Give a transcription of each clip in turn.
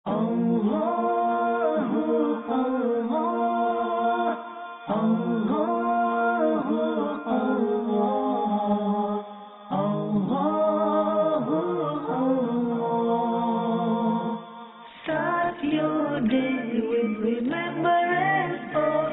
الله الله الله الله الله الله. Start your day with remembrance of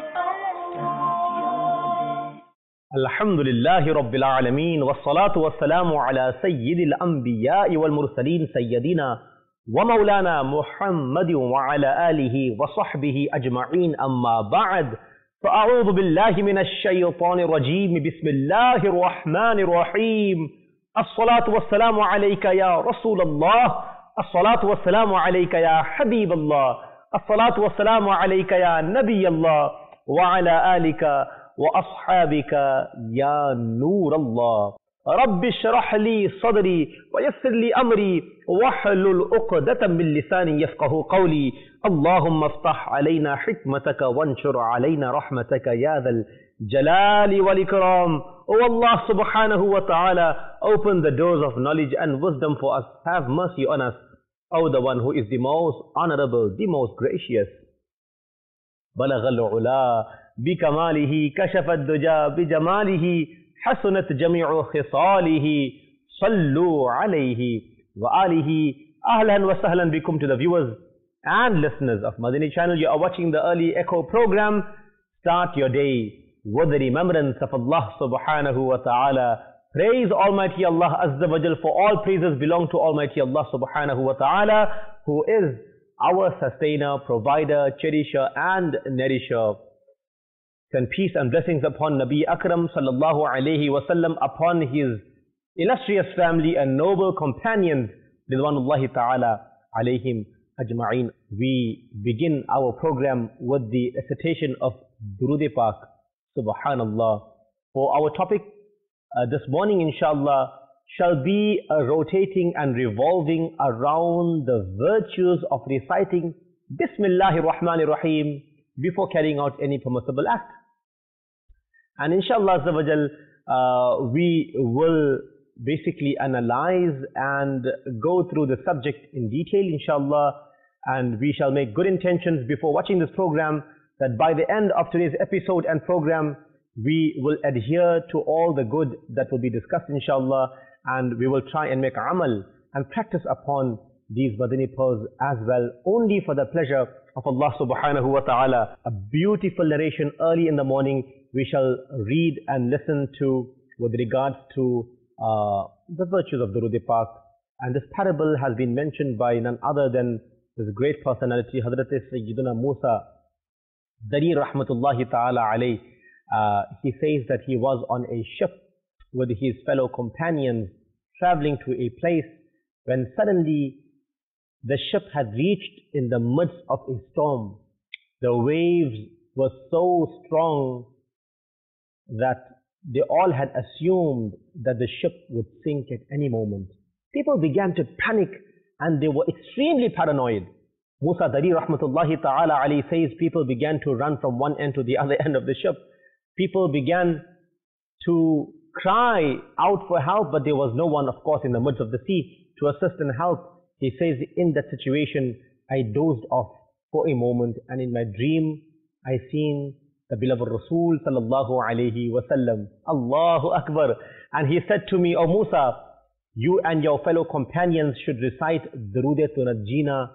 Allah. Alhamdulillahi Rabbil Alameen, wassalatu wassalamu ala sayyidil anbiya'i wal mursaleen sayyidina wa maulana Muhammadin wa ala alihi wa sahbihi ajma'een, amma ba'd. Fa'a'udhu billahi minash shaytanir rajeem, bismillahir rahmanir rahim. As-salatu wassalamu alayka ya Rasulallah, as-salatu wassalamu alayka ya Habiballah, as-salatu wassalamu alayka ya Nabiyallah, wa ala alika وأصحابك يا نور الله. رب اشرح لي صدري ويسر لي أمري واحلل عقدة من لساني يفقه قولي. اللهم افتح علينا حكمتك وانشر علينا رحمتك يا ذا الجلال والإكرام. O Allah subhanahu wa ta'ala, open the doors of knowledge and wisdom for us. Have mercy on us, O the one who is the most honorable, the most gracious. بلغ العلا بكماله كشف الدجى بجماله حسنت جميع خصاله صلوا عليه وآله. أهلا وسهلا بكم to the viewers and listeners of Madani channel. You are watching the early echo program. Start your day with the remembrance of Allah subhanahu wa ta'ala. Praise Almighty Allah Azza wa Jal, for all praises belong to Almighty Allah subhanahu wa ta'ala, who is our sustainer, provider, cherisher and nourisher. Send peace and blessings upon Nabi Akram sallallahu alayhi wasallam, upon his illustrious family and noble companions, ridwanullahi ta'ala alayhim ajma'een. We begin our program with the recitation of Durood Pak, subhanallah. For our topic this morning, inshallah, shall be rotating and revolving around the virtues of reciting Bismillahir Rahmanir Rahim before carrying out any permissible act. And inshallah Azza wa Jal, we will basically analyze and go through the subject in detail, inshallah, and we shall make good intentions before watching this program, that by the end of today's episode and program, we will adhere to all the good that will be discussed, inshallah, and we will try and make amal and practice upon these Madani pearls as well, only for the pleasure of Allah subhanahu wa ta'ala. A beautiful narration early in the morning we shall read and listen to with regards to the virtues of Durood Pak. And this parable has been mentioned by none other than this great personality, Hazrat Sayyidina Musa Dari rahmatullahi ta'ala alayh. He says that he was on a ship with his fellow companions traveling to a place when suddenly the ship had reached in the midst of a storm. The waves were so strong that they all had assumed that the ship would sink at any moment. People began to panic and they were extremely paranoid. Musa Dari rahmatullahi ta'ala alayhi says people began to run from one end to the other end of the ship. People began to cry out for help, but there was no one, of course, in the midst of the sea to assist and help. He says, in that situation, I dozed off for a moment, and in my dream, I seen the beloved Rasul sallallahu alayhi wasallam. Allahu Akbar. And he said to me, O Musa, you and your fellow companions should recite Durood Tunajjina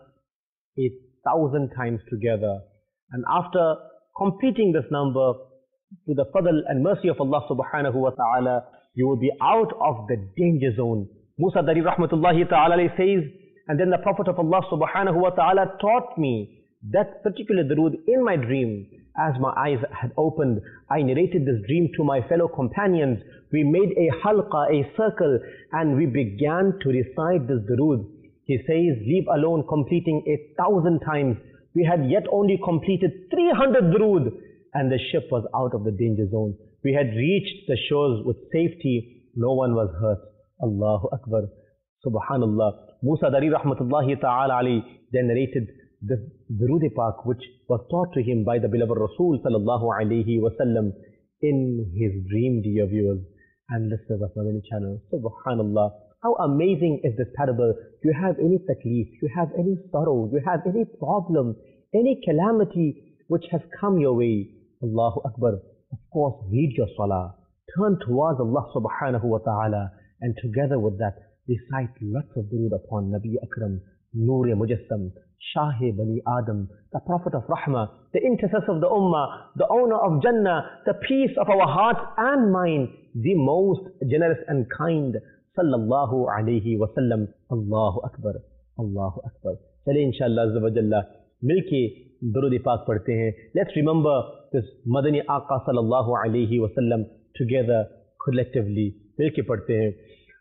1,000 times together. And after completing this number, to the fadl and mercy of Allah subhanahu wa ta'ala, you will be out of the danger zone. Musa Dari rahmatullahi ta'ala says, and then the Prophet of Allah subhanahu wa ta'ala taught me that particular durood in my dream. As my eyes had opened, I narrated this dream to my fellow companions. We made a halqa, a circle, and we began to recite this durood. He says, leave alone completing 1,000 times. We had yet only completed 300 durood, and the ship was out of the danger zone. We had reached the shores with safety. No one was hurt. Allahu Akbar. Subhanallah. Musa Dari rahmatullahi ta'ala alayhi then narrated the Durood Pak, which was taught to him by the beloved Rasul sallallahu alayhi wasallam in his dream, dear viewers and listeners of Madani channel. Subhanallah. How amazing is this parable? Do you have any takleef? Do you have any sorrow? Do you have any problem? Any calamity which has come your way? Allahu Akbar. Of course, read your salah. Turn towards Allah subhanahu wa ta'ala. And together with that, recite lots of durood upon Nabi Akram, Noor-e Mujassam, Shah-e Bani Adam, the Prophet of Rahmah, the intercessor of the Ummah, the owner of Jannah, the peace of our hearts and mind, the most generous and kind, Sallallahu alayhi wa sallam. Allahu Akbar, Allahu Akbar. Chale inshallah azza wa jalla, milke durud pak padhte hain. Let's remember this Madani Aqa Sallallahu alayhi wa sallam together, collectively. Milke padhte hain.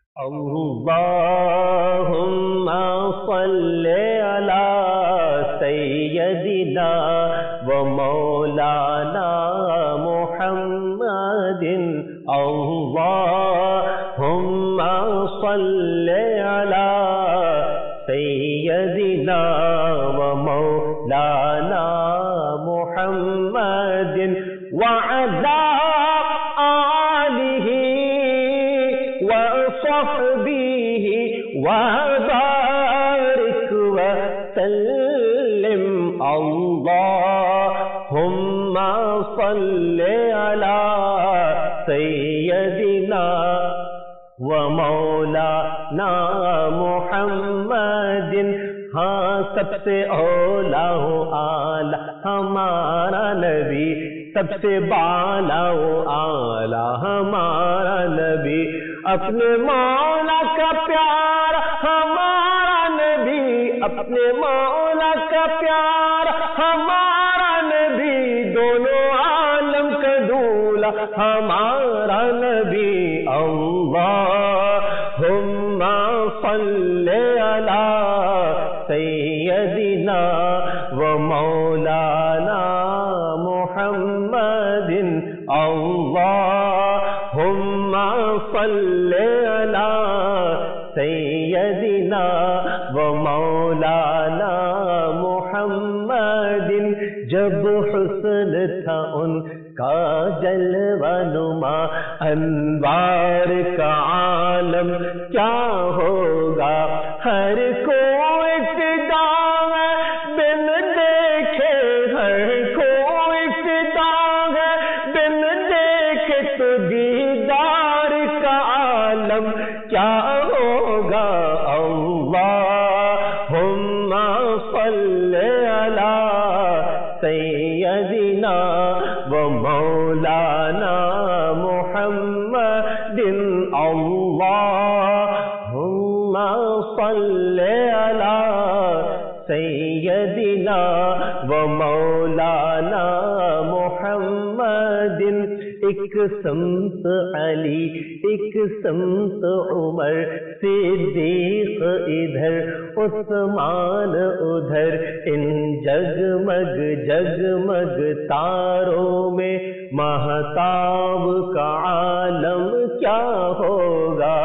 Allahumma salli ala sayyidina wa maulana Muhammadin. Allahumma salli ala sayyidina wa maulana Muhammadin wa ala وصحبه وبارك وسلم اللهم صل على سيدنا ومولانا محمد. ہاں سب سے اولا اعلی ہمارا نبی, سب سے بالا اعلی ہمارا نبی, اپنے مولا کا پیار ہمارا نبی, اپنے مولا کا پیار ہمارا نبی, دونوں عالم کا دولا ہمارا نبی. اللہم صلی علی سیدنا و مولانا محمد. اللہم صلی علی سیدنا و مولانا محمد. جب حسن تھا ان کا جلوہ نما, انوار کا عالم کیا ہوگا. ہر کوئی فدا ہے بن دیکھے, ہر کوئی فدا ہے بن دیکھے, تو دیدار کا عالم کیا ہوگا. اللہم صلی علی سیدنا و مولانا محمد. اللہم صلی علی سیدنا و مولانا محمد. ایک سمت علی, ایک سمت عمر, صدیق ادھر عثمان ادھر, ان جگمگ جگمگ تاروں میں مہتاب کا عالم کیا ہوگا.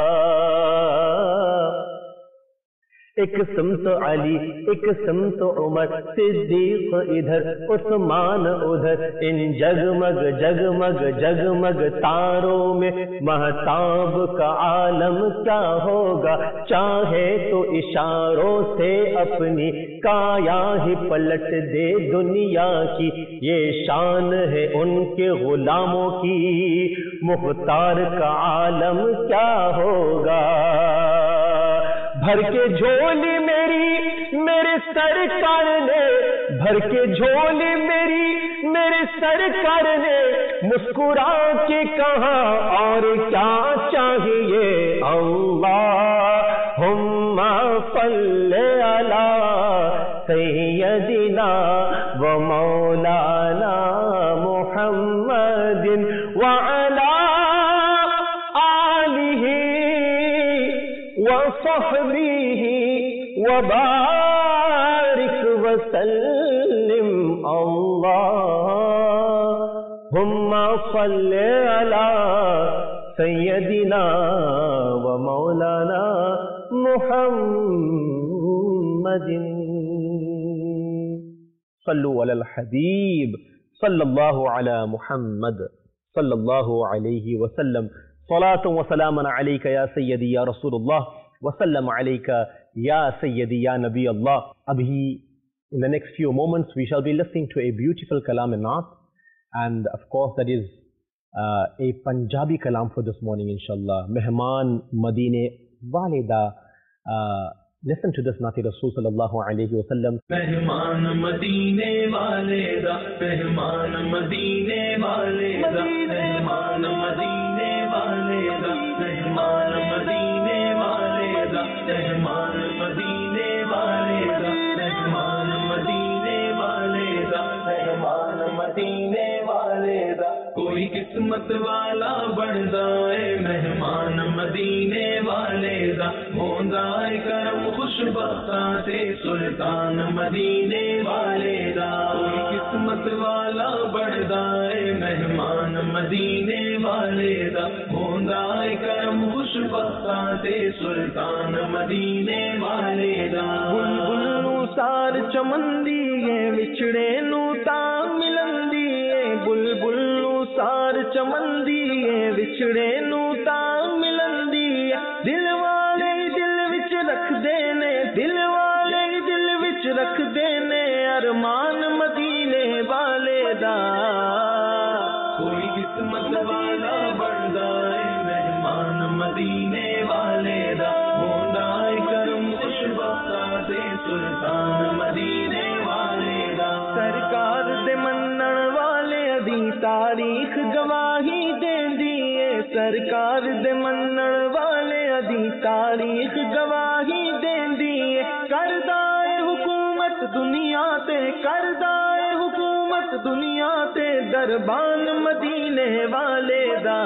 ایک سمت علی, ایک سمت عمر, صدیق ادھر عثمان ادھر, ان جگمگ جگمگ جگمگ تاروں میں مہتاب کا عالم کیا ہوگا. چاہے تو اشاروں سے اپنی کایا ہی پلٹ دے دنیا کی, یہ شان ہے ان کے غلاموں کی, مختار کا عالم کیا ہوگا. بھر کے جھولی میری میرے سرکار نے, بھر کے جھولی میری میرے سرکار نے, مسکرا کے کہا اور کیا چاہیے. اللہم صلی علی سیدنا و مولانا محمد وعلی وصحبه وبارك وسلم. اللهم صل على سيدنا ومولانا محمد. صلوا على الحبيب صلى الله على محمد صلى الله عليه وسلم. صلاة وسلاما عليك يا سيدي يا رسول الله وسلم عليك يا سيدي يا نبي الله. Abhi, in the next few moments we shall be listening to a beautiful kalam in Naat, and of course that is a Punjabi kalam for this morning inshallah. Mehman Madine Walida. Listen to this Nati Rasul sallallahu alayhi wa sallam. Mehman Madine Walida, Mehman Madine Walida, Mehman Madine Walida, Mehman Madine Walida, Mehman Madine Walida, Mehman Madine Walida, Mehman Madine Walida. کوئی قسمت والا بندا ہے مہمان مدینے والے دا، ہوندا ہے کرم خوش بختاں تے سلطان مدینے والے دا. کوئی قسمت والا بندا ہے مہمان مدینے والے دا، ہوندا ہے کرم خوش بختاں تے سلطان مدینے والے دا. بلبل نو سار چمندی ہے وچڑے نو تاں ملندی ہے، بلبل سار چمندی ہے وچڑے نو تاں ملندی ہے. دل والے دل وچ رکھ دینے، دل والے دل وچ رکھ دینے ارمان مدینے والے دا. کوئی قسمت والا بندا ہے مہمان مدینے والے دا، ہوندا ہے کرم خوش بختاں تے سلطان مدینے والے دا. سرکار دے منن والے دی تاریخ گواہی دیندی ہے، سرکار دے منن والے دی تاریخ گواہی دیندی ہے. کردا ہے حکومت دنیا تے، کردا ہے حکومت دنیا تے دربان مدینے والے دا.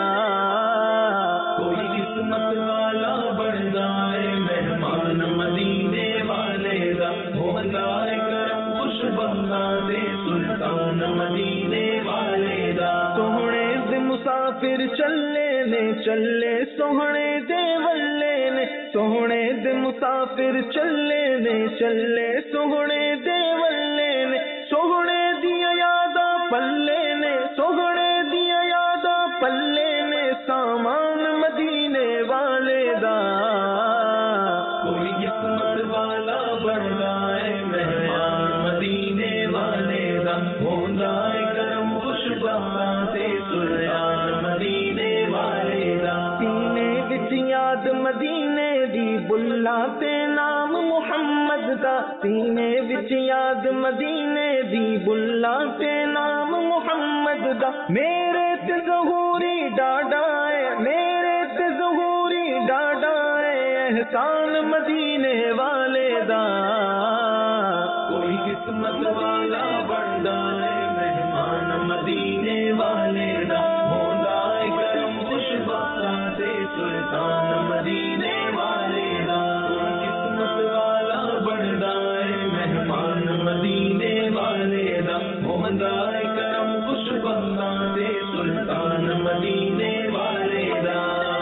کوئی قسمت والا بندا ہے مہمان مدینے والے دا، ہوندا ہے کرم خوش بختاں تے سلطان مدینے والے دا. سوہنے دے مسافر چلے نے چلے سوہنے دے ولے نے، سوہنے دے مسافر چلے نے چلے سوہنے دے ولے نے. سوہنے دیا یاداں پلے نے، سوہنے دیا یاداں پلے نے سامان مدینے والے دا. کوئی قسمت والا بندا ہے مہمان مدینے والے دا، ہوندا ہے کرم خوش بختاں تے سلطان مدینے والے دا. سینے وچ یاد مدینے دی بلا تے نام محمد دا، سینے وچ یاد مدینے دی بلا تے نام محمد دا. میرے تے ظہوری ڈاڈا ہے، میرے تے ظہوری ڈاڈا ہے احسان مدینے والے دا. کوئی قسمت والا بندا ہے مہمان مدینے والے دا، ہوندا ہے کرم خوش بختاں تے سلطان مدینے والے دا. کوئی قسمت والا بندا ہے مہمان مدینے والے دا، ہوندا ہے کرم خوش بختاں تے سلطان مدینے والے دا.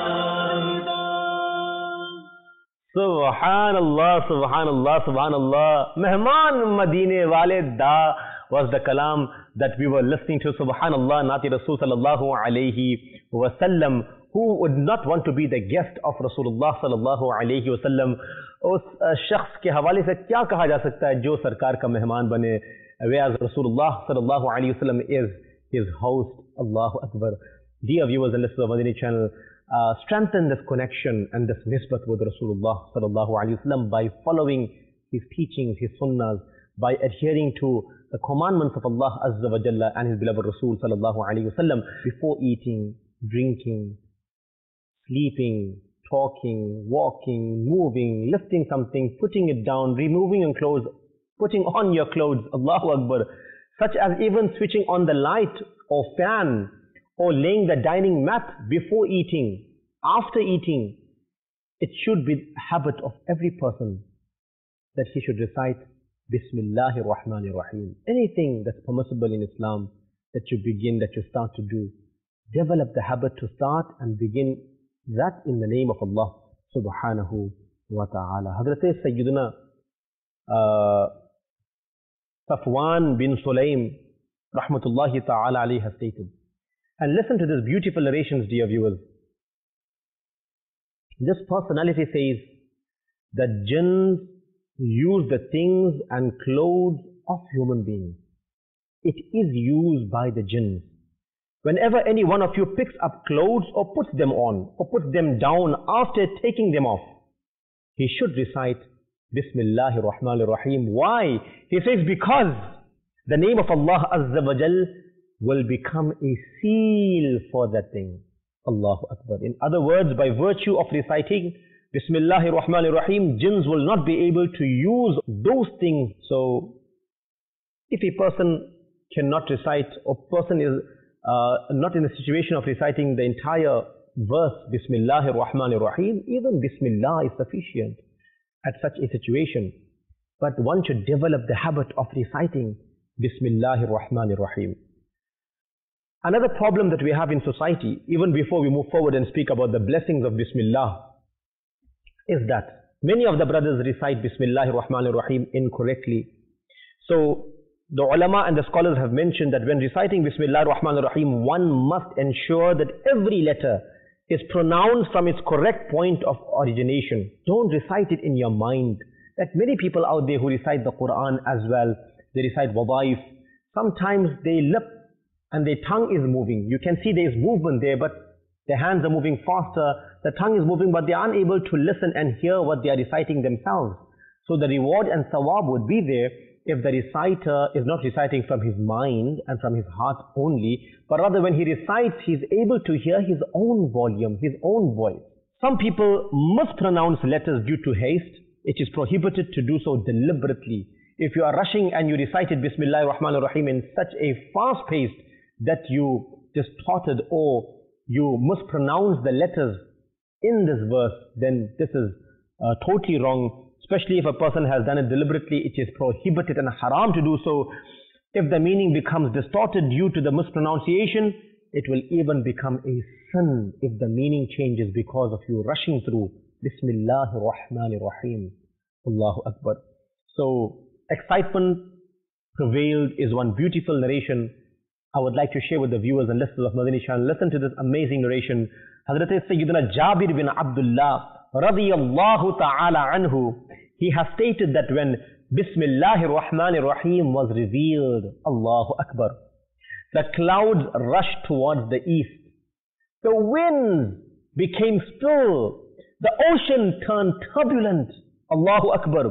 Subhanallah, Subhanallah, Subhanallah. Mehman Madine Walid Da was the kalam that we were listening to. Subhanallah, Nati Rasul sallallahu alayhi wa sallam. Who would not want to be the guest of Rasulullah sallallahu alayhi wa sallam? اس شخص کے حوالے سے کیا کہا جا سکتا ہے جو سرکار کا مہمان بنے, whereas Rasulullah sallallahu alayhi wa sallam is his host. Allahu Akbar. Dear viewers and listeners of Madani channel, strengthen this connection and this nisbat with Rasulullah sallallahu alayhi wa sallam by following his teachings, his sunnahs, by adhering to the commandments of Allah Azza wa Jalla and his beloved Rasul sallallahu alayhi wa sallam before eating, drinking, sleeping, talking, walking, moving, lifting something, putting it down, removing your clothes, putting on your clothes, Allahu Akbar, such as even switching on the light or fan or laying the dining mat before eating, after eating. It should be the habit of every person that he should recite Bismillahir Rahmanir Rahim. Anything that's permissible in Islam that you begin, that you start to do, develop the habit to start and begin that in the name of Allah subhanahu wa ta'ala. Hazrat Sayyidina Safwan bin Sulaim rahmatullahi ta'ala alayhi has stated, and listen to this beautiful narrations, dear viewers. This personality says that jinns use the things and clothes of human beings. It is used by the jinns. Whenever any one of you picks up clothes or puts them on or puts them down after taking them off, he should recite Bismillahir Rahmanir Rahim. Why? He says because the name of Allah Azza wa Jal will become a seal for that thing. Allahu Akbar. In other words, by virtue of reciting Bismillahir Rahmanir Rahim, jinns will not be able to use those things. So, if a person cannot recite, or person is not in a situation of reciting the entire verse Bismillahir Rahmanir Rahim, even Bismillah is sufficient at such a situation. But one should develop the habit of reciting Bismillahir Rahmanir Rahim. Another problem that we have in society, even before we move forward and speak about the blessings of Bismillah, is that many of the brothers recite Bismillahir Rahmanir Rahim incorrectly. So the ulama and the scholars have mentioned that when reciting Bismillahir Rahmanir Rahim, one must ensure that every letter is pronounced from its correct point of origination. Don't recite it in your mind. That many people out there who recite the Quran as well, they recite wadaif, sometimes they lip and their tongue is moving. You can see there is movement there, but their hands are moving faster, the tongue is moving, but they are unable to listen and hear what they are reciting themselves. So the reward and sawab would be there if the reciter is not reciting from his mind and from his heart only, but rather when he recites, he is able to hear his own volume, his own voice. Some people mispronounce letters due to haste. It is prohibited to do so deliberately. If you are rushing and you recited Bismillahir Rahmanir Rahim in such a fast pace that you distorted or you mispronounce the letters in this verse, then this is totally wrong. Especially if a person has done it deliberately, it is prohibited and haram to do so. If the meaning becomes distorted due to the mispronunciation, it will even become a sin if the meaning changes because of you rushing through Bismillahir Rahmanir Rahim. Allahu Akbar. So excitement prevailed is one beautiful narration I would like to share with the viewers and listeners of Madani Channel. Listen to this amazing narration. Hazrat Sayyidina Jabir bin Abdullah radiyallahu ta'ala anhu, he has stated that when Bismillahir Rahmanir Rahim was revealed, Allahu Akbar, the clouds rushed towards the east. The winds became still. The ocean turned turbulent. Allahu Akbar.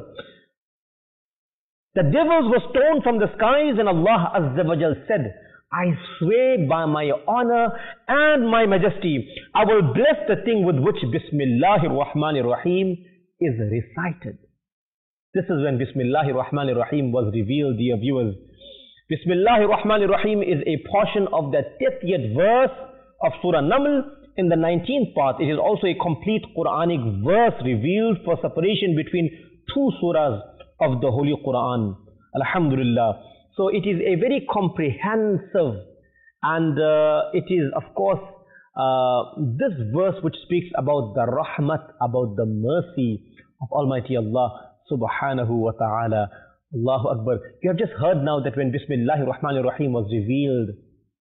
The devils were stoned from the skies, and Allah Azza wa Jal said, I swear by my honor and my majesty, I will bless the thing with which Bismillahir Rahmanir Rahim is recited. This is when Bismillahir Rahmanir Rahim was revealed, dear viewers. Bismillahir Rahmanir Rahim is a portion of the 30th verse of Surah Naml in the 19th part. It is also a complete Quranic verse revealed for separation between two surahs of the Holy Quran. Alhamdulillah. So it is a very comprehensive, and it is of course this verse which speaks about the rahmat, about the mercy of Almighty Allah subhanahu wa ta'ala. Allahu Akbar. You have just heard now that when Bismillahir Rahmanir Rahim was revealed,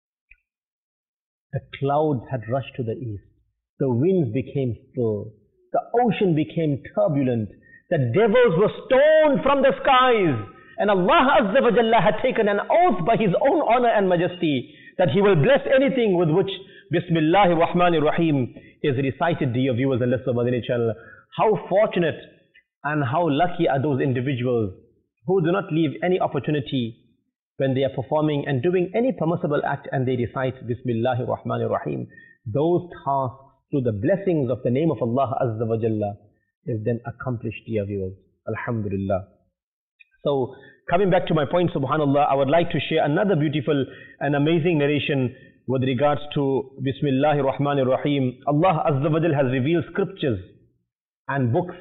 the clouds had rushed to the east, the winds became still, the ocean became turbulent, the devils were stoned from the skies, and Allah Azza wa Jalla had taken an oath by His own honor and majesty that He will bless anything with which Bismillahir Rahmanir Rahim is recited, dear viewers and listeners of Madani Channel. How fortunate and how lucky are those individuals who do not leave any opportunity when they are performing and doing any permissible act and they recite Bismillahir Rahmanir Rahim. Those tasks through the blessings of the name of Allah Azza wa Jalla is then accomplished, dear viewers. Alhamdulillah. So coming back to my point, subhanallah, I would like to share another beautiful and amazing narration with regards to Bismillahir Rahmanir Rahim. Allah Azza wa Jalla has revealed scriptures and books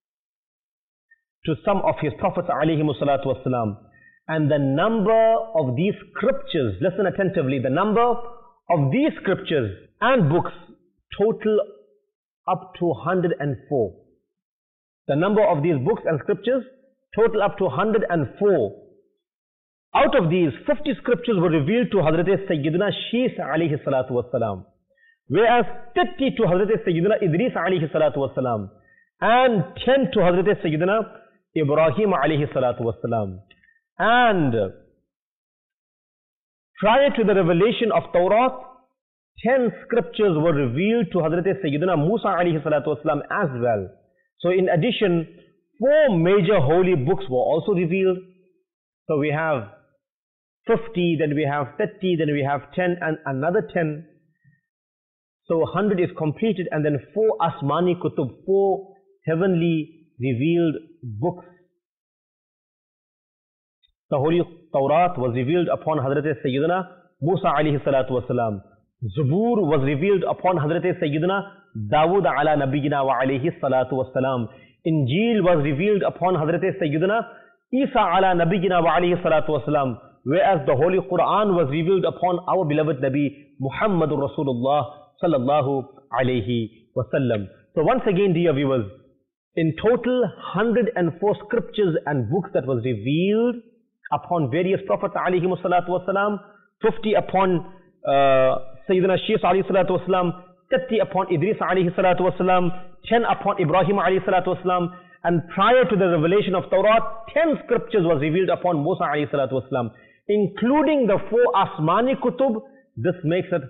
to some of His prophets alayhimu salatu wassalam. And the number of these scriptures, listen attentively, the number of these scriptures and books total up to 104. The number of these books and scriptures total up to 104. Out of these, 50 scriptures were revealed to Hazrat Sayyidina Shis alayhi salatu wassalam. whereas 30 to Hazrat Sayyidina Idris alayhi salatu wasalam, and 10 to Hazrat Sayyidina Ibrahim alayhi salatu wasalam. And prior to the revelation of Torah, 10 scriptures were revealed to Hazrat Sayyidina Musa alayhi salatu wasalam as well. So in addition, 4 major holy books were also revealed. So we have 50, then we have 30, then we have 10 and another 10. So 100 is completed, and then 4 Asmani Kutub, 4 heavenly revealed books. The Holy Tawrat was revealed upon Hazrat Sayyidina Musa alayhi salatu wasalam. Zabur was revealed upon Hazrat Sayyidina Dawood ala Nabiyyina wa alayhi salatu wasalam. Injil was revealed upon Hazrat Sayyidina Isa ala Nabiyyina wa alayhi salatu wasalam. Whereas the Holy Quran was revealed upon our beloved Nabi Muhammadur Rasulullah sallallahu alayhi wasallam. So once again, dear viewers, in total 104 scriptures and books that was revealed upon various prophets alayhi salatu wasalam, 50 upon Sayyidina Shis alayhi salatu wasalam, 30 upon Idris alayhi salatu wasalam, 10 upon Ibrahim alayhi salatu wasalam, and prior to the revelation of Torah, 10 scriptures was revealed upon Musa alayhi salatu wasalam, including the 4 Asmani Kutub. This makes it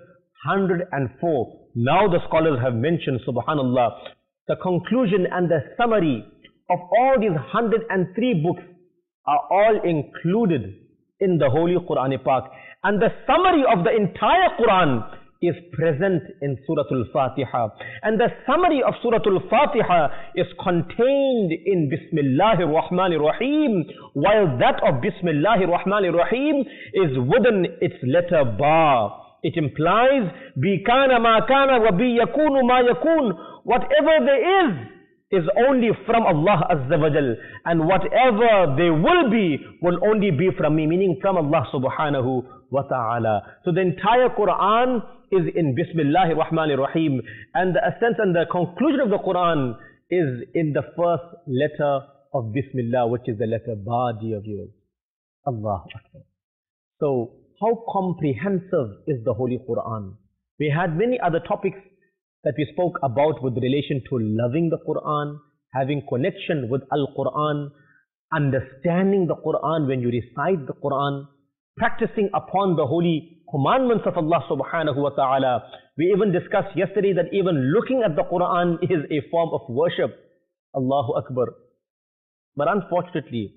104. Now the scholars have mentioned, subhanallah, the conclusion and the summary of all these 103 books are all included in the Holy Quran Pak. And the summary of the entire Quran is present in Surah Al-Fatiha. And the summary of Surah Al-Fatiha is contained in Bismillahir Rahmanir Rahim, while that of Bismillahir Rahmanir Rahim is within its letter Ba. It implies, Bi kana ma kana wa bi yakunu ma yakun. Whatever there is only from Allah Azza wa Jal, and whatever there will only be from me, meaning from Allah Subhanahu wa Ta'ala. So the entire Quran is in Bismillahir Rahmanir Rahim, and the essence and the conclusion of the Quran is in the first letter of Bismillah, which is the letter Ba, dear viewers. Allahu Akbar. So how comprehensive is the Holy Quran? We had many other topics that we spoke about with relation to loving the Quran, having connection with Al-Quran, understanding the Quran when you recite the Quran, practicing upon the holy commandments of Allah Subhanahu wa Ta'ala. We even discussed yesterday that even looking at the Quran is a form of worship. Allahu Akbar. But unfortunately,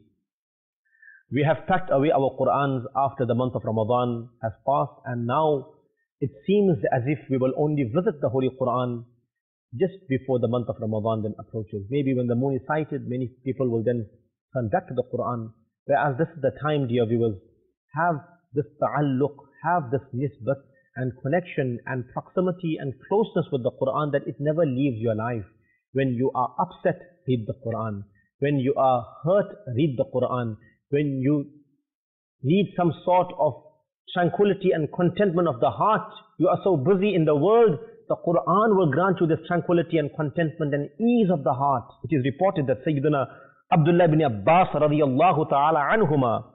we have packed away our Qurans after the month of Ramadan has passed, and now it seems as if we will only visit the Holy Quran just before the month of Ramadan then approaches. Maybe when the moon is sighted, many people will then turn back to the Quran. Whereas this is the time, dear viewers, have this ta'alluq, have this nisbat and connection and proximity and closeness with the Quran, that it never leaves your life. When you are upset, read the Quran. When you are hurt, read the Quran. When you need some sort of tranquility and contentment of the heart, you are so busy in the world, the Quran will grant you this tranquility and contentment and ease of the heart. It is reported that Sayyidina Abdullah ibn Abbas radiyallahu ta'ala anhuma,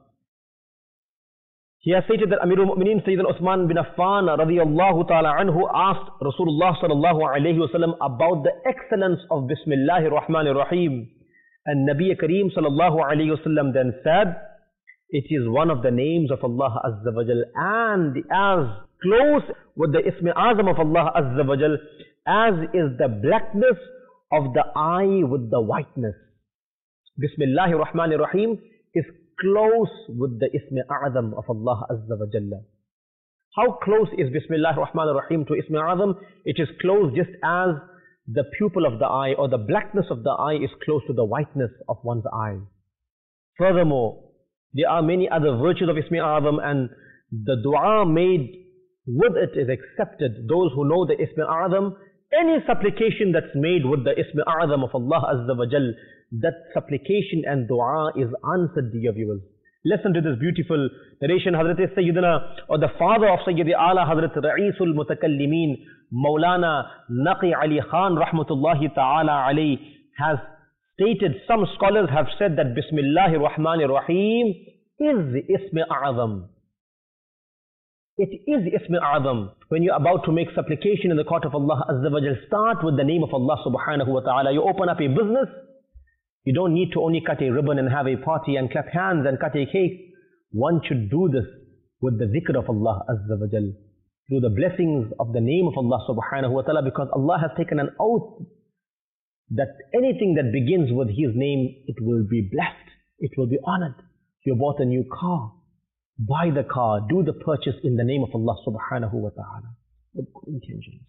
he has stated that Amirul Mu'mineen Sayyidina Uthman bin Affan radiyallahu ta'ala anhu asked Rasulullah sallallahu alayhi wasallam about the excellence of Bismillahir Rahmanir Rahim. And Nabi Kareem sallallahu alayhi wasallam then said, it is one of the names of Allah Azza wa Jal, and as close with the Ism Azam of Allah Azza wa Jal as is the blackness of the eye with the whiteness. Bismillahir Rahmanir Rahim is close with the Ism Azam of Allah Azza wa Jalla. How close is Bismillahir Rahmanir Rahim to Ism Azam? It is close just as the pupil of the eye or the blackness of the eye is close to the whiteness of one's eye. Furthermore, there are many other virtues of Ism Azam, and the dua made with it is accepted. Those who know the Ism Azam, any supplication that's made with the Ism Azam of Allah Azza wa Jal, that supplication and dua is answered, dear viewers. Listen to this beautiful narration. Hazrat Sayyidina, or the father of Sayyidi Ala, Hazrat Ra'isul Mutakallimin, Maulana Naqi Ali Khan Rahmatullahi Ta'ala alayhi, has stated, some scholars have said that Bismillahir Rahmanir Rahim is the Ism Azam. It is Ism A'zam. When you're about to make supplication in the court of Allah Azza wa Jal, start with the name of Allah subhanahu wa ta'ala. You open up a business, you don't need to only cut a ribbon and have a party and clap hands and cut a cake. One should do this with the zikr of Allah Azza wa Jal, through the blessings of the name of Allah subhanahu wa ta'ala, because Allah has taken an oath that anything that begins with His name, it will be blessed, it will be honored. You bought a new car, buy the car, do the purchase in the name of Allah subhanahu wa ta'ala, with good intentions.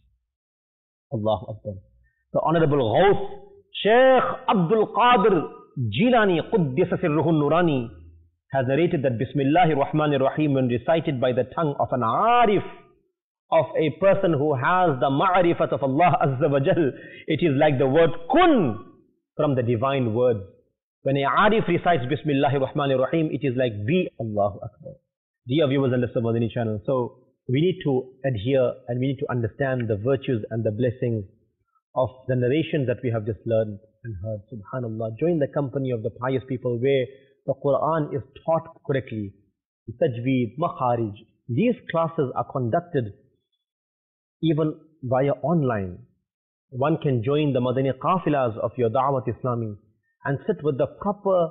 Allahu Akbar. The Honorable Ghaus, Shaykh Abdul Qadir Jilani Quddisa Sirruhun Nurani, has narrated that Bismillahir Rahmanir Rahim, when recited by the tongue of an Arif, of a person who has the ma'rifat of Allah Azza wa Jal, it is like the word kun from the divine words. When a Arif recites Bismillahir Rahmanir Rahim, it is like be. Allahu Akbar. Dear viewers and listeners of Madani channel, so we need to adhere and we need to understand the virtues and the blessings of the narration that we have just learned and heard. Subhanallah, join the company of the pious people where the Quran is taught correctly. Tajweed, Makharij. These classes are conducted even via online. One can join the Madani Qafilas of your Da'wat Islami and sit with the proper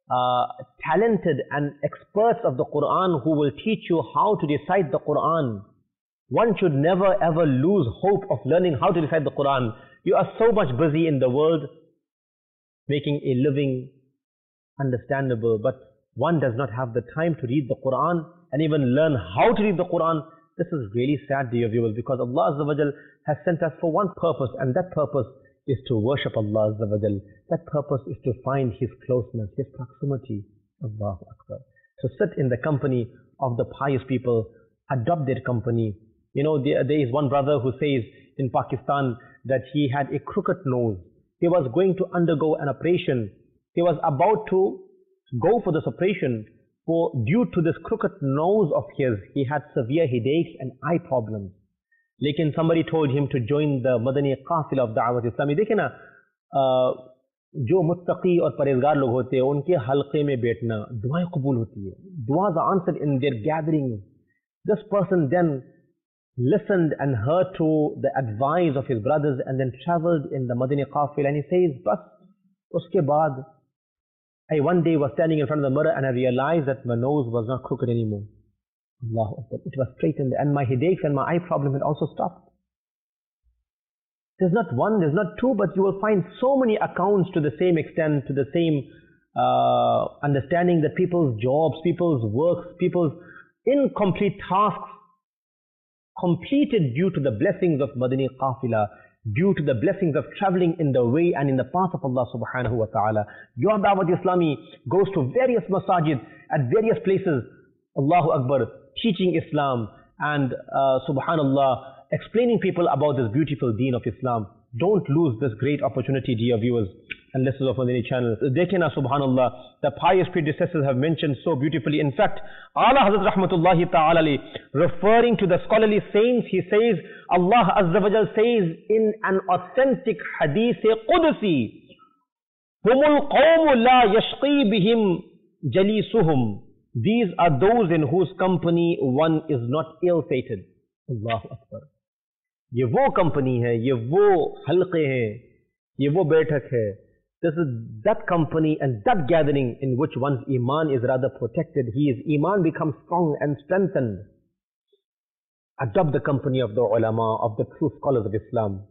talented and experts of the Quran who will teach you how to recite the Quran. One should never ever lose hope of learning how to recite the Quran. You are so much busy in the world making a living understandable, but one does not have the time to read the Quran and even learn how to read the Quran. This is really sad, dear viewers, because Allah Azza wa Jal has sent us for one purpose, and that purpose is to worship Allah Azza wa Jal. That purpose is to find His closeness, His proximity. Allahu Akbar. So sit in the company of the pious people, adopt their company. You know, there is one brother who says in Pakistan that he had a crooked nose. He was going to undergo an operation. He was about to go for this operation. Due to this crooked nose of his, he had severe headaches and eye problems. Lekin somebody told him to join the Madani Qafila of Da'wat Islami. देखिए ना, जो मुत्तकी और परहेजगार लोग होते हैं, उनके हल्के में बैठना, दुआएं कबूल होती है. Duas are answered in their gatherings. This person then listened and heard to the advice of his brothers and then traveled in the Madani Qafila, and he says, बस उसके बाद I one day was standing in front of the mirror and I realized that my nose was not crooked anymore. Allahu Akbar. It was straightened and my headaches and my eye problem had also stopped. There's not one, there's not two, but you will find so many accounts to the same extent, to the same understanding that people's jobs, people's works, people's incomplete tasks completed due to the blessings of Madani Qafila, due to the blessings of traveling in the way and in the path of Allah subhanahu wa ta'ala. Your Da'wat Islami goes to various masajid at various places, Allahu Akbar, teaching Islam and subhanallah, explaining people about this beautiful deen of Islam. Don't lose this great opportunity, dear viewers and listeners of Madani channel. Dekina subhanallah, the pious predecessors have mentioned so beautifully. In fact, Ala Hazrat Rahmatullahi Ta'ala, referring to the scholarly saints, he says, Allah Azza wa Jal says in an authentic hadith Qudsi, Humul qawmu la yashqi bihim jalisuhum. These are those in whose company one is not ill-fated. Allahu Akbar. ये वो company है, ये वो हल्के हैं, ये वो बैठक है. This is that company and that gathering in which one's iman is rather protected. His iman becomes strong and strengthened. Adopt the company of the ulama, of the true scholars of Islam.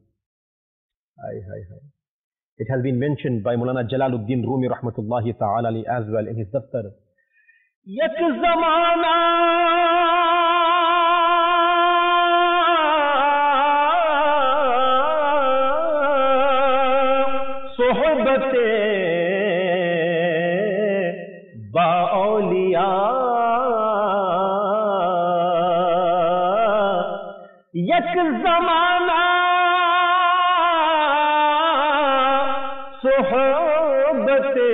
It has been mentioned by Maulana Jalaluddin Rumi rahmatullahi ta'ala as well in his daftar. Yak zamana बाओलिया यक ज़माना सोहबते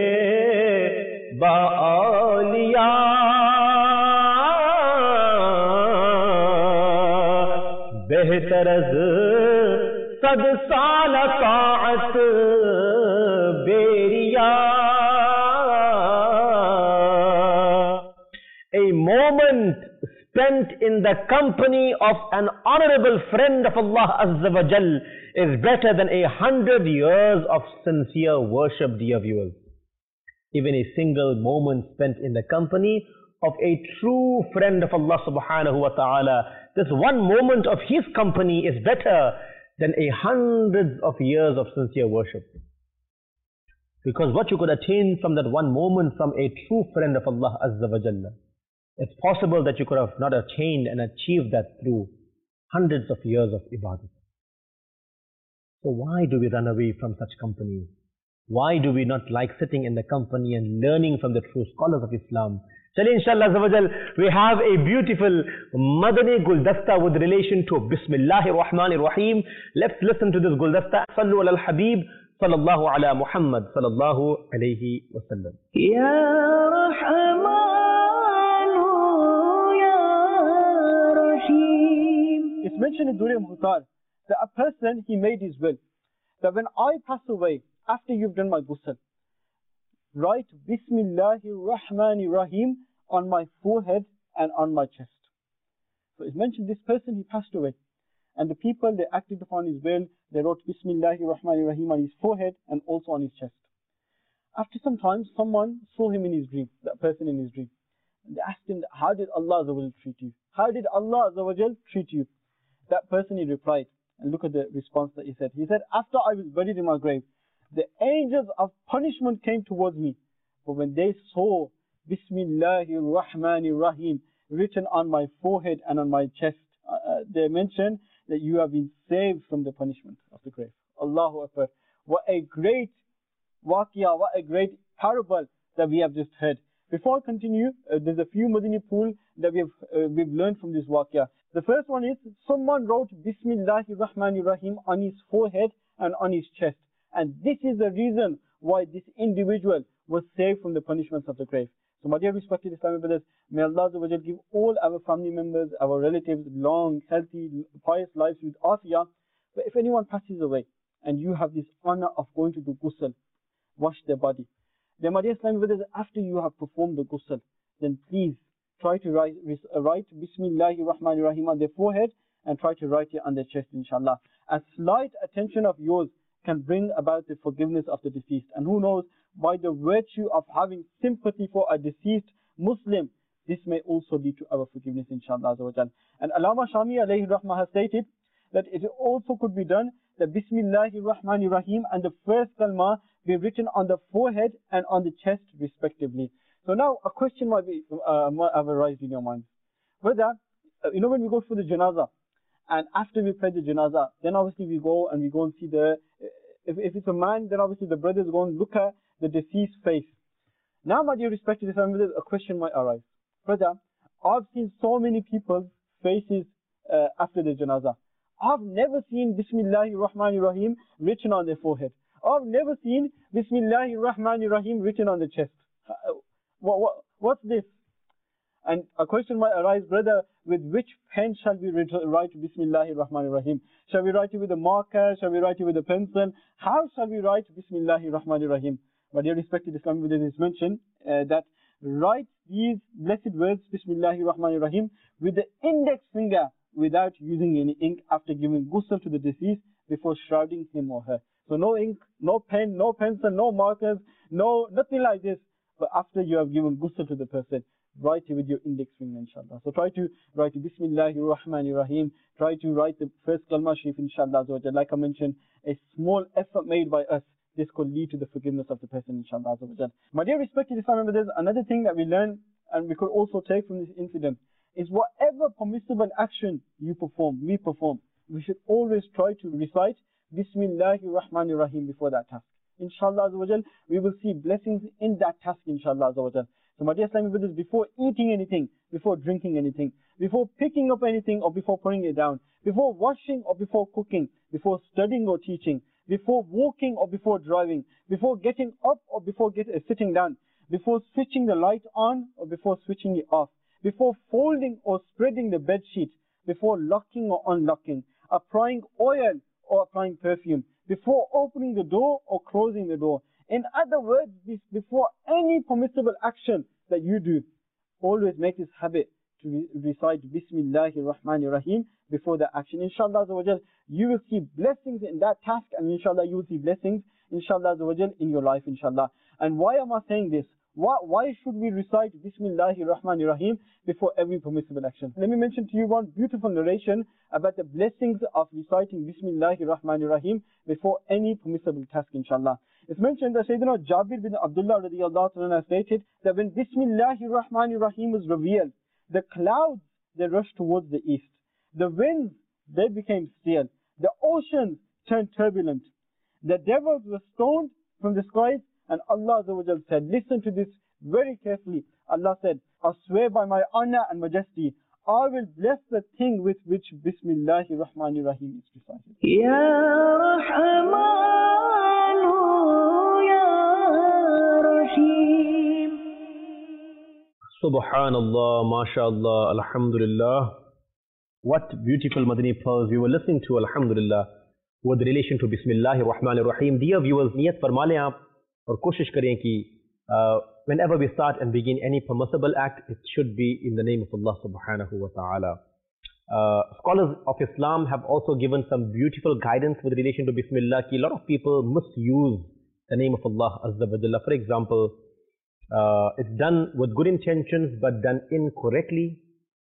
बाओलिया बेहतर सद साल ताअत बेरिया. A moment spent in the company of an honorable friend of Allah Azza wa Jal is better than 100 years of sincere worship, dear viewers. Even a single moment spent in the company of a true friend of Allah subhanahu wa ta'ala, this one moment of his company is better than 100 of years of sincere worship. Because what you could attain from that one moment from a true friend of Allah Azza wa Jalla, it's possible that you could have not attained and achieved that through hundreds of years of ibadah. So why do we run away from such companies? Why do we not like sitting in the company and learning from the true scholars of Islam? Chale, inshallah Azza wa Jal, we have a beautiful Madani Guldasta with relation to Bismillahir Rahmanir Rahim. Let's listen to this Guldasta. Sallu ala al-Habib, sallallahu ala Muhammad, sallallahu alayhi wa sallam. Ya Rahmanu, Ya Rahim. It's mentioned in Durya Muhtar that a person, he made his will, that when I pass away, after you've done my ghusl, write Bismillahir Rahmanir Rahim on my forehead and on my chest. So it's mentioned this person, he passed away, and the people, they acted upon his will, they wrote Bismillahir Rahmanir Rahim on his forehead and also on his chest. After some time, someone saw him in his dream, that person in his dream. And they asked him, how did Allah Azza wa Jal treat you? How did Allah Azza wa Jal treat you? That person, he replied, and look at the response that he said. He said, after I was buried in my grave, the angels of punishment came towards me. But when they saw Bismillahir Rahmanir Rahim written on my forehead and on my chest, they mentioned that you have been saved from the punishment of the grave. Allahu Akbar. What a great waqiyah, what a great parable that we have just heard. Before I continue, there's a few Madani pool that we've learned from this waqiyah. The first one is, someone wrote Bismillahir Rahmanir Rahim on his forehead and on his chest. And this is the reason why this individual was saved from the punishments of the grave. So my dear respected Islamic brothers, may Allah Azza wa Jal give all our family members, our relatives, long, healthy, pious lives with afiyah. But if anyone passes away and you have this honor of going to do ghusl, wash their body, then my dear Islamic brothers, after you have performed the ghusl, then please try to write Bismillahir Rahmanir Rahim on their forehead and try to write it on their chest, inshallah. A slight attention of yours can bring about the forgiveness of the deceased. And who knows, by the virtue of having sympathy for a deceased Muslim, this may also lead to our forgiveness, inshallah. And Allama Shami alayhi rahmah has stated that it also could be done that Bismillahir Rahmanir Rahim and the first kalma be written on the forehead and on the chest respectively. So now a question might have arisen in your mind. Whether, when we go for the janazah, and after we pray the janazah, then obviously we go and see if it's a man, then obviously the brothers go and look at the deceased face. Now, my dear respected family, a question might arise. Brother, I've seen so many people's faces after the janazah. I've never seen Bismillahir Rahmanir Rahim written on their forehead. I've never seen Bismillahir Rahmanir Rahim written on the chest. What's this? And a question might arise, brother, with which pen shall we write Bismillahir Rahmanir Rahim? Shall we write it with a marker? Shall we write it with a pencil? How shall we write Bismillahir Rahmanir Rahim? My dear respected Islamic brothers, it is mentioned that write these blessed words, Bismillahir Rahmanir Rahim, with the index finger without using any ink after giving ghusl to the deceased before shrouding him or her. So no ink, no pen, no pencil, no markers, nothing like this. But after you have given ghusl to the person, write it with your index finger, inshallah. So try to write Bismillahir Rahmanir Rahim. Try to write the first kalma sharif, inshallah. Like I mentioned, a small effort made by us, this could lead to the forgiveness of the person, inshallah. My dear respected Islamic brothers, another thing that we learn and we could also take from this incident is whatever permissible action we perform, we should always try to recite Bismillahir Rahmanir Rahim before that task. Inshallah, we will see blessings in that task, inshallah. So my dear Islamic brothers, before eating anything, before drinking anything, before picking up anything or before putting it down, before washing or before cooking, before studying or teaching, before walking or before driving, before getting up or before sitting down, before switching the light on or before switching it off, before folding or spreading the bed sheet, before locking or unlocking, applying oil or applying perfume, before opening the door or closing the door. In other words, before any permissible action that you do, always make this habit to recite Bismillahir Rahmanir Rahim before the action. Inshallah you will see blessings in that task, and inshallah you will see blessings inshallah in your life inshallah. And why am I saying this? Why should we recite Bismillahir Rahmanir Rahim before every permissible action? Let me mention to you one beautiful narration about the blessings of reciting Bismillahir Rahmanir Rahim before any permissible task inshallah. It's mentioned that Sayyidina Jabir bin Abdullah radiyallahu anhu stated that when Bismillahir Rahmanir Rahim was revealed, the clouds, they rushed towards the east. The winds, they became still. The oceans turned turbulent. The devils were stoned from the skies, and Allah said, listen to this very carefully. Allah said, I swear by my honor and majesty, I will bless the thing with which Bismillahir Rahmanir Rahim is recited. Ya Rahmanu, Ya Rahim. Subhanallah, MashaAllah, Alhamdulillah. What beautiful Madani pearls we were listening to, Alhamdulillah, with relation to Bismillahir Rahmanir Rahim. Dear viewers, niyat farma lein aap aur koshish karein ki whenever we start and begin any permissible act, it should be in the name of Allah subhanahu wa ta'ala. Scholars of Islam have also given some beautiful guidance with relation to Bismillah. A lot of people misuse the name of Allah Azza wa Jalla. For example, it's done with good intentions but done incorrectly.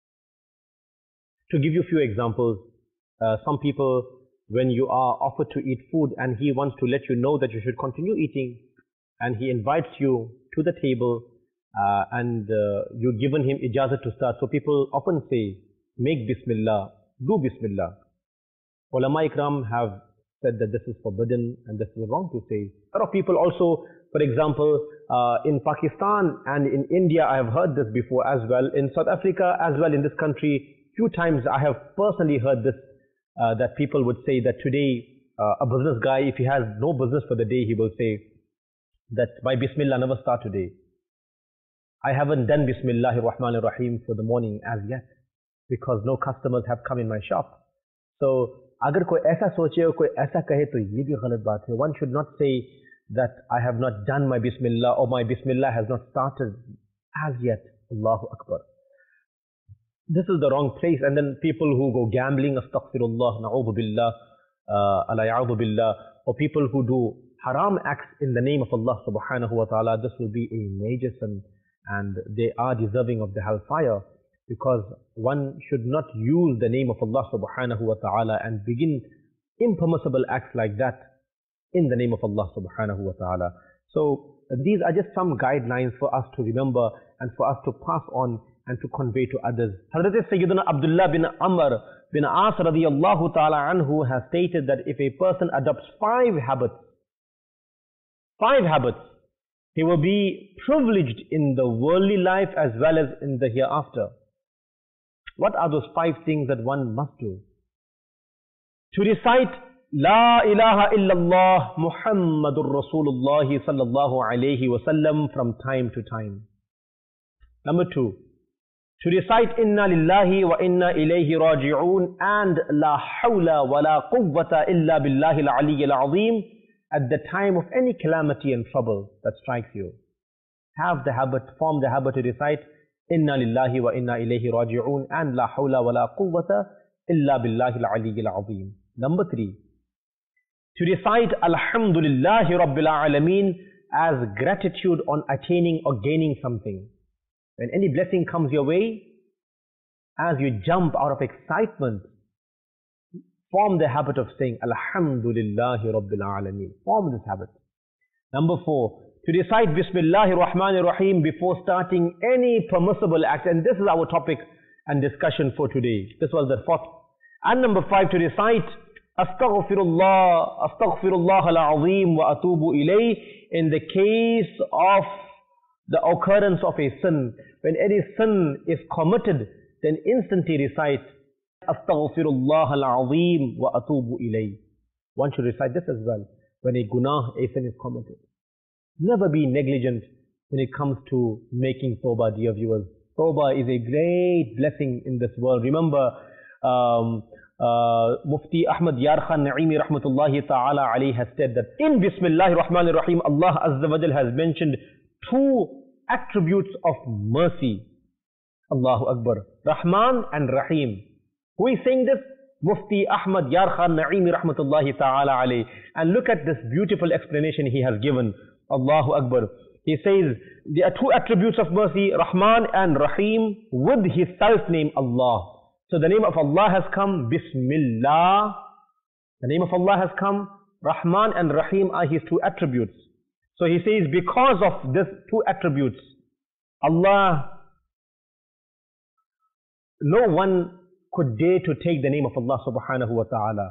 To give you a few examples, some people, when you are offered to eat food and he wants to let you know that you should continue eating, and he invites you to the table and you've given him ijazat to start. So people often say, make Bismillah, do Bismillah. Ulama Ikram have said that this is forbidden and this is wrong to say. A lot of people also, for example, in Pakistan and in India, I have heard this before as well. In South Africa as well, in this country, few times I have personally heard this, that people would say that today a business guy, if he has no business for the day, he will say that by Bismillah never start today. I haven't done Bismillahir Rahmanir Rahim for the morning as yet because no customers have come in my shop. So agar koi aisa soche or koi aisa kahe to ye bhi galat baat hai. One should not say that I have not done my Bismillah or my Bismillah has not started as yet. Allahu Akbar. This is the wrong place. And then people who go gambling, astaghfirullah, na'udhu billah, alaya'udhu billah, or people who do haram acts in the name of Allah subhanahu wa ta'ala, this will be a major sin and they are deserving of the hellfire, because one should not use the name of Allah subhanahu wa ta'ala and begin impermissible acts like that in the name of Allah subhanahu wa ta'ala. So these are just some guidelines for us to remember and for us to pass on and to convey to others. Hazrat Sayyidina Abdullah bin Amr bin As radiyallahu ta'ala anhu has stated that if a person adopts 5 habits, he will be privileged in the worldly life as well as in the hereafter. What are those 5 things that one must do? To recite La ilaha illallah Muhammadur Rasulullah sallallahu alayhi wa sallam from time to time. Number 2, to recite Inna lillahi wa inna ilayhi raji'un and La hawla wa la quwwata illa billahi al-aliyyil azim at the time of any calamity and trouble that strikes you. Have the habit, form the habit to recite Inna lillahi wa inna ilayhi raji'un and La hawla wa la quwwata illa billahi al-aliyyil azim. Number 3, to recite Alhamdulillahi Rabbil Alameen as gratitude on attaining or gaining something. When any blessing comes your way, as you jump out of excitement, form the habit of saying Alhamdulillahi Rabbil Alameen. Form this habit. Number 4, to recite Bismillahir Rahmanir Rahim before starting any permissible act. And this is our topic and discussion for today. This was the 4th. And number 5, to recite Astaghfirullah al-Azim wa atubu ilayh in the case of the occurrence of a sin. When any sin is committed, then instantly recite Astaghfirullah al-Azim wa atubu ilayh. One should recite this as well when a gunah, a sin is committed. Never be negligent when it comes to making tawbah, dear viewers. Tawbah is a great blessing in this world. Remember, Mufti Ahmad Yar Khan Naimi rahmatullahi ta'ala alayhi has said that in Bismillahir Rahmanir Rahim, Allah Azza wa Jal has mentioned 2 attributes of mercy. Allahu Akbar. Rahman and Rahim. Who is saying this? Mufti Ahmad Yar Khan Naimi Rahmatullahi Ta'ala alayhi. And look at this beautiful explanation he has given. Allahu Akbar. He says, there are two attributes of mercy, Rahman and Rahim, with his self-name Allah. So the name of Allah has come, Bismillah. The name of Allah has come, Rahman and Rahim are his two attributes. So he says, because of these two attributes, Allah, no one could dare to take the name of Allah subhanahu wa ta'ala.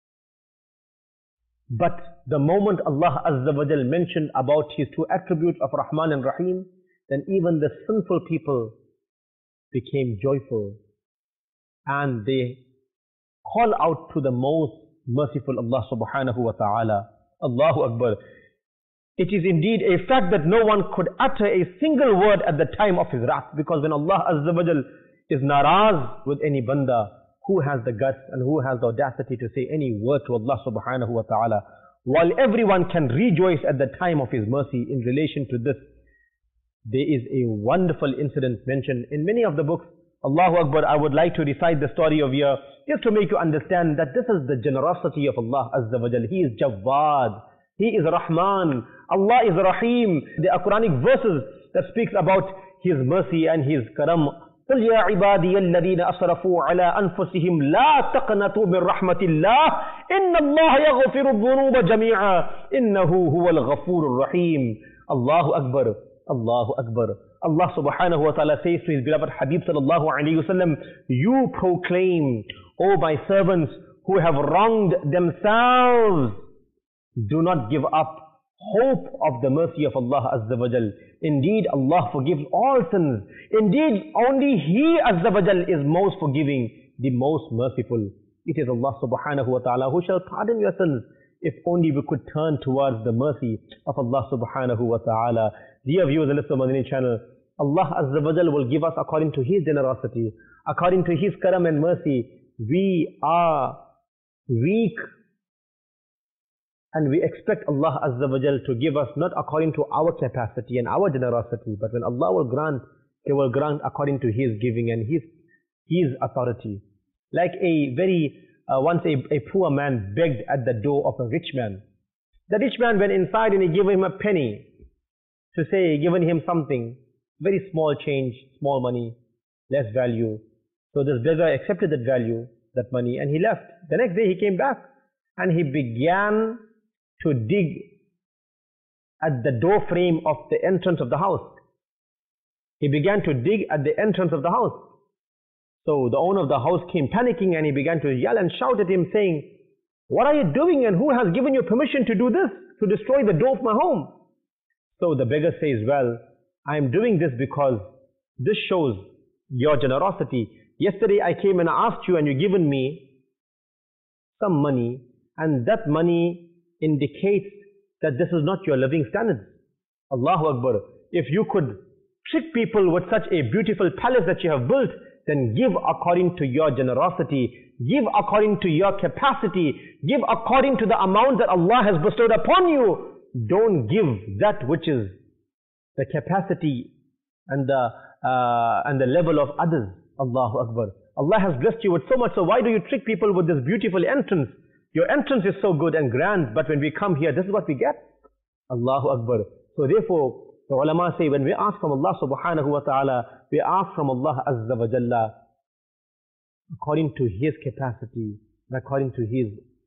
But the moment Allah Azza wa Jal mentioned about his two attributes of Rahman and Rahim, then even the sinful people became joyful. And they call out to the most merciful Allah subhanahu wa ta'ala. Allahu Akbar. It is indeed a fact that no one could utter a single word at the time of his wrath, because when Allah Azza wa Jal is naraz with any banda, who has the guts and who has the audacity to say any word to Allah subhanahu wa ta'ala? While everyone can rejoice at the time of his mercy in relation to this, there is a wonderful incident mentioned in many of the books. Allahu Akbar, I would like to recite the story of here, just to make you understand that this is the generosity of Allah Azza wa Jal. He is Jawad, He is Rahman, Allah is Rahim. There are Quranic verses that speaks about His mercy and His karam. قل يا عبادي الذين أسرفوا على أنفسهم لا تقنطوا من رحمة الله إن الله يغفر الذنوب جميعا إنه هو الغفور الرحيم. Allahu Akbar, Allahu Akbar. Allah subhanahu wa ta'ala says to his beloved Habib sallallahu alayhi wa sallam, you proclaim, O my servants who have wronged themselves, do not give up hope of the mercy of Allah Azza wa Jal. Indeed, Allah forgives all sins. Indeed, only He Azza wa Jal is most forgiving, the most merciful. It is Allah subhanahu wa ta'ala who shall pardon your sins, if only we could turn towards the mercy of Allah subhanahu wa ta'ala. Dear viewers and listeners of Madani channel, Allah Azza wa Jal will give us according to His generosity, according to His karam and mercy. We are weak, and we expect Allah Azza wa Jal to give us not according to our capacity and our generosity, but when Allah will grant, He will grant according to His giving and His authority. Like once a poor man begged at the door of a rich man. The rich man went inside and he gave him a penny, to say, given him something, very small change, small money, less value. So this beggar accepted that value, that money, and he left. The next day he came back and he began to dig at the door frame of the entrance of the house. He began to dig at the entrance of the house. So the owner of the house came panicking and he began to yell and shout at him saying, what are you doing and who has given you permission to do this, to destroy the door of my home? So the beggar says, well, I am doing this because this shows your generosity. Yesterday I came and asked you and you given me some money, and that money indicates that this is not your living standards. Allahu Akbar. If you could trick people with such a beautiful palace that you have built, then give according to your generosity, give according to your capacity, give according to the amount that Allah has bestowed upon you. Don't give that which is the capacity and the level of others. Allahu Akbar. Allah has blessed you with so much, so why do you trick people with this beautiful entrance? Your entrance is so good and grand, but when we come here, this is what we get. Allahu Akbar. So therefore, the ulama say, when we ask from Allah subhanahu wa ta'ala, we ask from Allah Azza wa Jalla according to His capacity and according to His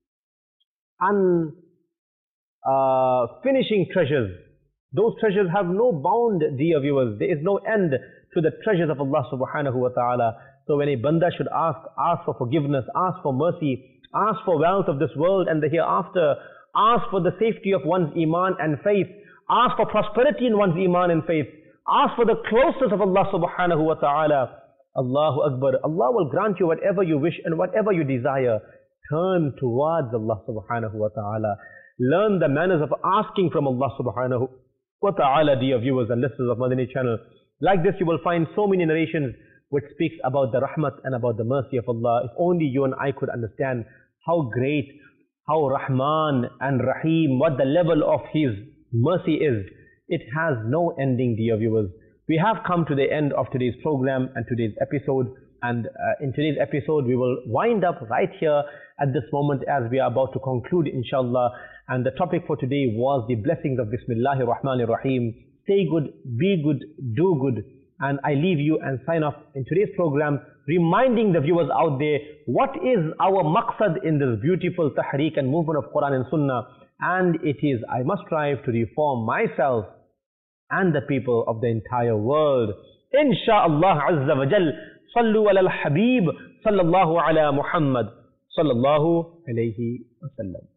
finishing treasures. Those treasures have no bound, dear viewers. There is no end to the treasures of Allah subhanahu wa ta'ala. So when a banda should ask for forgiveness, ask for mercy, ask for wealth of this world and the hereafter, ask for the safety of one's iman and faith, ask for prosperity in one's iman and faith, ask for the closeness of Allah subhanahu wa ta'ala. Allahu Akbar. Allah will grant you whatever you wish and whatever you desire. Turn towards Allah subhanahu wa ta'ala. Learn the manners of asking from Allah subhanahu wa ta'ala, dear viewers and listeners of Madani channel. Like this, you will find so many narrations which speaks about the rahmat and about the mercy of Allah. If only you and I could understand how great, how Rahman and Rahim, what the level of His mercy is. It has no ending, dear viewers. We have come to the end of today's program and today's episode. And in today's episode, we will wind up right here at this moment as we are about to conclude, inshallah. And the topic for today was the blessings of Bismillahir Rahmanir Rahim. Stay good, be good, do good. And I leave you and sign off in today's program, reminding the viewers out there, what is our maqsad in this beautiful tahreek and movement of Quran and Sunnah? And it is, I must strive to reform myself and the people of the entire world. Insha'Allah Azza wa Jal. Sallu ala al-Habib, sallallahu ala Muhammad, sallallahu alayhi wa sallam.